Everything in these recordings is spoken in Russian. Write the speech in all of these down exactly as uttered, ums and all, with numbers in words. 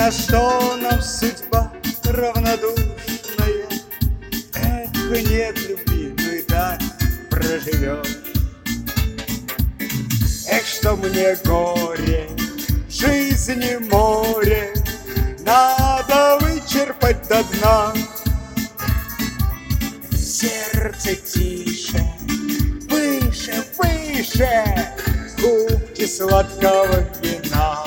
на что нам судьба равнодушная? Эх, нет любви, ну и так проживешь. Эх, что мне горе, жизни море, надо вычерпать до дна. Сердце тише, выше, выше, кубки сладкого вина.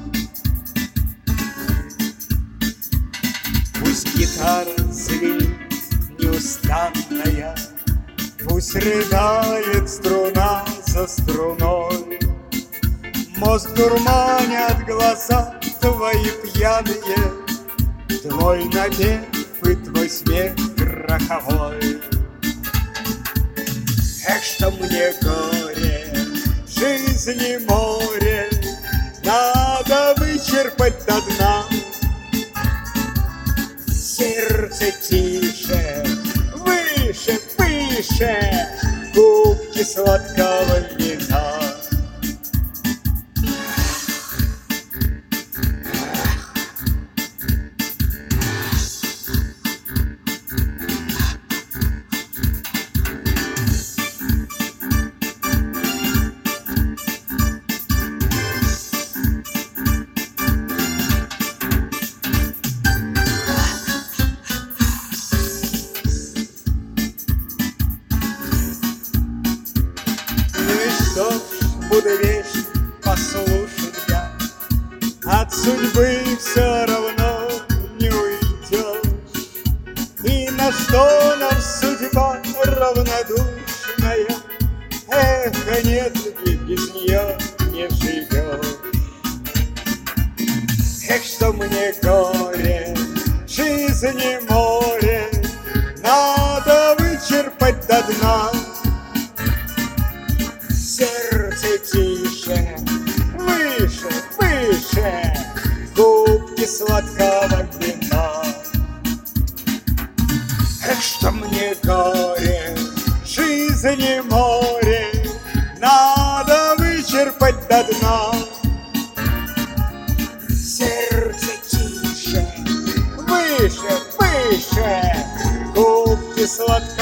Пусть гитара звенит неустанная, пусть рыдает струна за струной. Мозг дурманят глаза твои пьяные, твой напев и твой смех гроховой. Эх, что мне горе, жизни море, надо вычерпать до дна. Сердце тише, выше, выше, кубки сладкого вина. Что ж, буду вечно послушен я, от судьбы все равно не уйдешь. И на что нам судьба равнодушная? Эх, нет любви, без нее не живешь. Эх, что мне горе, жизни море, надо вычерпать до дна. Сердце тише, выше, выше, кубки сладкого вина. Эх, что мне горе, жизни море, надо вычерпать до дна. Сердце тише, выше, выше, кубки сладкого